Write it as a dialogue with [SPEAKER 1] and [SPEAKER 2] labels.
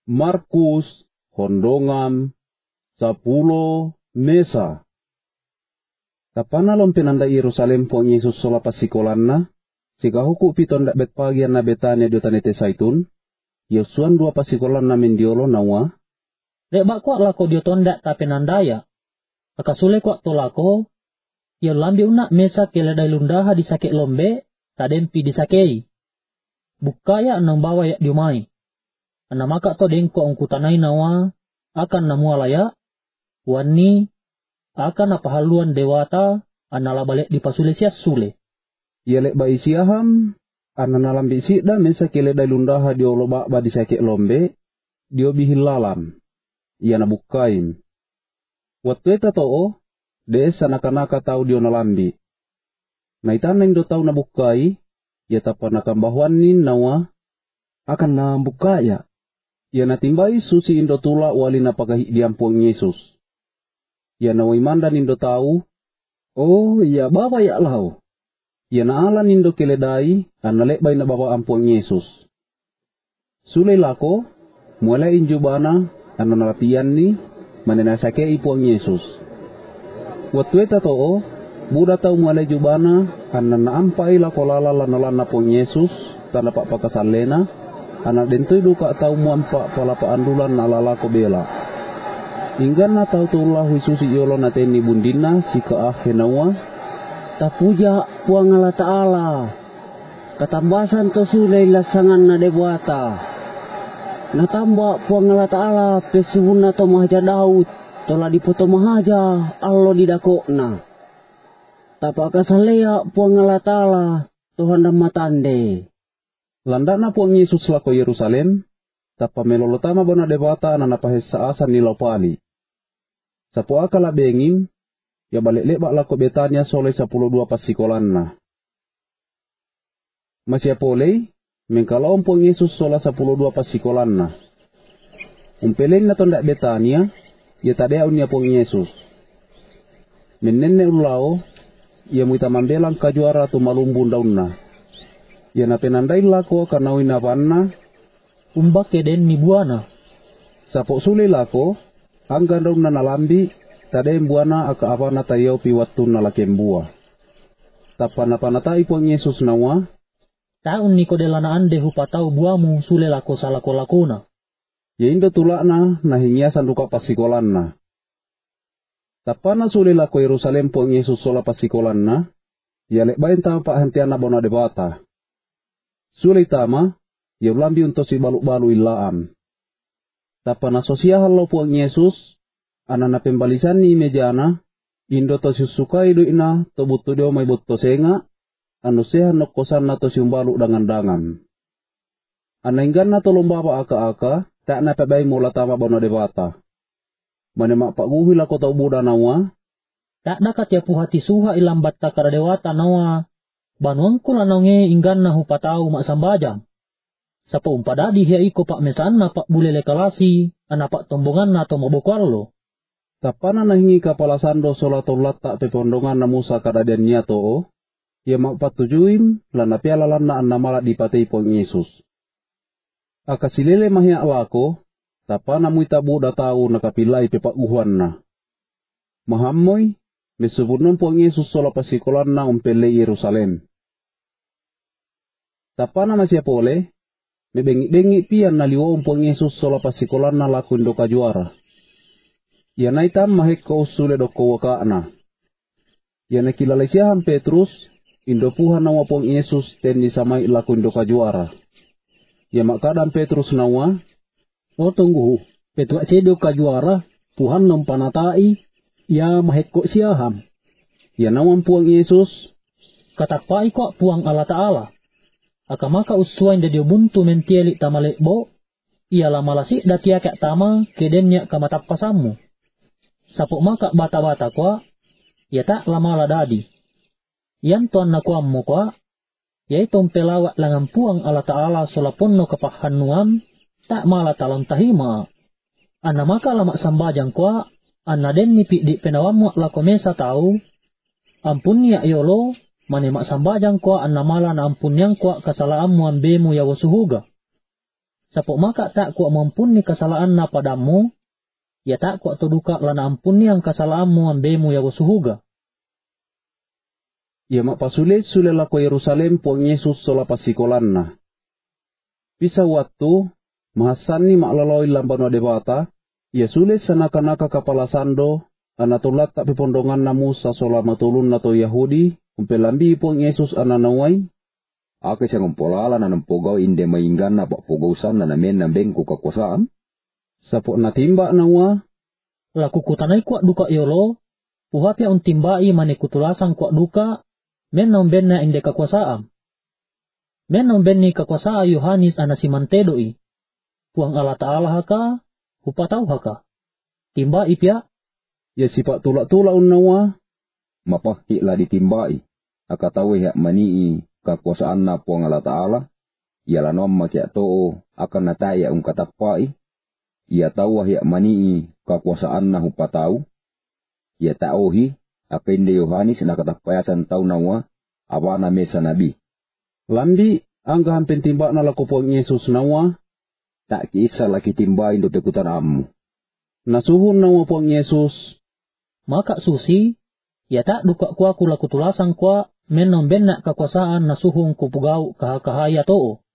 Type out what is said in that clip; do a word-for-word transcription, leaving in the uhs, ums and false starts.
[SPEAKER 1] Markus, hondongam, sapulo, mesa. Tapana lom pinanda Yerusalem po Yesus sola pasikolan na, sika huku piton dak bet pagian na Betania diotanete saitun, Yosuan dua pasikolan na mendiolo nawa.
[SPEAKER 2] Lek bak kuak lako diotondak ta penandaya, akasule kuak to lako, yo lambi unak mesa keledai lundaha disake lombe, tadempi disakei. Bukaya anang bawa yak diumai. Ana maka to dengko ongkutanai nawa, akan namualaya, wani, akan apa haluan dewata, anala balik di pasule sias sule.
[SPEAKER 1] Yelek ba isiaham, anana lambi sida mesa keledai lundaha diolo bak ba disake lombe, dio bihilalam. Ia nabukain. Waktu eta too, desa naka-naka tau dio nalambi. Na itana indo tau nabukai, ia tapa nakambahuan nin nawa, akan nabukaya. Ia natimbai susi indo tula wali napakahi diampuang Yesus. Ia nawaimandan indo tau, oh ia bawa ya lau. Ia naalan indo keledai, analekbay na bawa ampuang Yesus. Sulay lako, mulai injubana, ananarapian ni, manenasake ipuang Yesus. Waktu eta too, buda tau mulai jubana, ananaampai lakolala lanalana puang Yesus, tanda pak pakasalena, anak dentoy duka tau muampak palapa andulan nalala ko bela. Inggan na tau tulah wisusi yolo nateni bundina si keahenawa, tapuja puang Allah Ta'ala, katambasan to sulay lasangan na debuata. Natamba puang Allah Ta'ala pesubuna to mahaja Daud, tola dipoto mahaja allo didakokna. Tapaka salea puang Allah Ta'ala Tuhan dan matande. Landana puang Yesus lako Yerusalem, tapa melolotama bona debata anana pahesa asan nilau pali. Sapo akala bengim, ya balik lebak lako Betania soleh sepuluh dua pasikolanna. Masya polei, mengkala puang Yesus sola sepuluh dua pasikolanna. Umpeleng na tondak Betania, ya tadea unya puang Yesus. Menenne ulao, ya muita mambelang kajuara tu malumbun daunna. Ya napenandai lako kanawin napanna,
[SPEAKER 2] umbak keden ni buana.
[SPEAKER 1] Sapok suli lako, anggan daunna nalambi, tadea buana aka apana tayau piwatun nalakembua. Tapana-panatai puang Yesus nawa,
[SPEAKER 2] taun ni kodelana ande hupatau buamu sule lako salako lakona.
[SPEAKER 1] Ya indo tulakna nahingiasan duka pasikolanna. Tapana sule lako Yerusalem puang Yesus sola pasikolanna, ya lekbain tama pak hentiana bona debata. Sule tama, ya ulambi untuk si balu-balu ilaam. Tapana sosial lo puang Yesus, anana pembalisan ni mejana, indo to susukai duina to butu dio may buto senga, anu sehan no kosan na to siumbalu dangan-dangan. Anainggan na to lombaba aka-aka, tak na pabay mula tama bona debata. Manemak paguhi lako tau buda nawa,
[SPEAKER 2] tak dakat ya puhati suha ilambat takara dewata nawa, banuangku lanonge inggan na hupatau maksambajang. Sapa umpadadi hiya iko pak mesaan na pak bulele kalasi, anapak tombongan na to mabokwallo.
[SPEAKER 1] Tapana nahingi kapala sando solatolat tak pepondongan na Musa kadadian niya to, ya makpatujuim lana pialalan na anamala di patay puang Yesus. Akasilele mahya lako, tapana muita buda tau nakapilay pepaguhan na. Mahamoy, mesubunon puang Yesus sola pasikolan na umpele Yerusalem. Tapana masya pole, mebengi-bengi pian naliwawang puang Yesus sola pasikolan na lako indo kajuara. Yan ay tam mahekko usule doko wakaana. Yan ay kilalasiyahan Petrus, indo puhan nawa puang Yesus ten nisamay lako indo kajuara. Yan makadang Petrus nawa,
[SPEAKER 2] o tunggu, Petrus sedo kajuara, puhan nom panatai, ya mahekko siyaham.
[SPEAKER 1] Yan nawan puang Yesus,
[SPEAKER 2] katapai ko puang Allah Ta'ala. Akamaka usuain dadio buntu mentielik tamalekbo, ialah malasik datia kak tama kedemnya kamatapasamu. Sapok maka bata-bata kwa, ya tak lama ladadi. Yan tuan na kuammo kwa, yaitu pelawat langan puang Allah Ta'ala solapon no kapahanuam, tak malah talang tahima. Anna maka lamak sambajang kwa, anna den nipi di penawamu lakomesa tau, ampun ya yolo, manemak sambajang kwa anna malah na ampun yang kwa kasalaam muambemu ya wasuhuga. Sapok maka tak kuat mampuni kesalahan na padamu, ya tak kuat tuduka lana ampuni ang kasalahanmu ambemu ya wasuhuga.
[SPEAKER 1] Ya mak pasule sule lako Yerusalem puang Yesus sola pasikolanna. Bisa waktu mahasani mak laloi lamban wadebata, ya sule sanaka-naka kapala sando, anatulat tak pipondongan na Musa sola matulun na to Yahudi, umpelambi puang Yesus ananaway.
[SPEAKER 3] Ake siya ngumpolala na nampugaw inde mainggan na pakpugawsan na namin na bengko kakwasaan.
[SPEAKER 1] Sapok natimba nawa.
[SPEAKER 2] Laku kutanay kuat duka yolo, puhapya untimbai mani kutulasan kuat duka, men naumben na inde kakwasaan. Men naumben ni kakwasaan Yohanes anasimantedoi. Puang Allah Ta'ala haka, hupataw haka. Timba ipya.
[SPEAKER 1] Ya sipak tulak-tulak unawa.
[SPEAKER 3] Mapahi la ditimbai. Akatawi hak manii kakuasaan na puang Allah Ta'ala. Ia lanom makiak to'o akan nataya ang katapai. Ia tawa hak manii kakuasaan na hupataw. Ia taohi akinde Yohanes na katapayasan tau nawa awana mesa nabi.
[SPEAKER 1] Lambi angga hampen timba na lako puang Yesus nawa.
[SPEAKER 3] Tak kisah laki timba indo pekutan amu.
[SPEAKER 1] Nasuhun nawa puang Yesus.
[SPEAKER 2] Maka susi, ya tak duka kuaku laku tulasan kuak, men nomben nak kakuasaan nasuhung kupugau kahakahaya to'o.